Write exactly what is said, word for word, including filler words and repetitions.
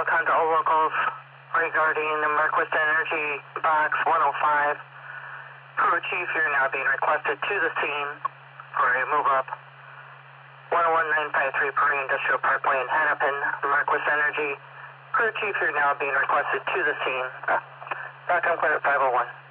Conto locals regarding the Marquis Energy box one oh five. Crew Chief, you're now being requested to the scene for a move up. one oh one nine five three Prairie Industrial Parkway in Hennepin, Marquis Energy. Crew Chief, you're now being requested to the scene. Uh, back on clear at five oh one.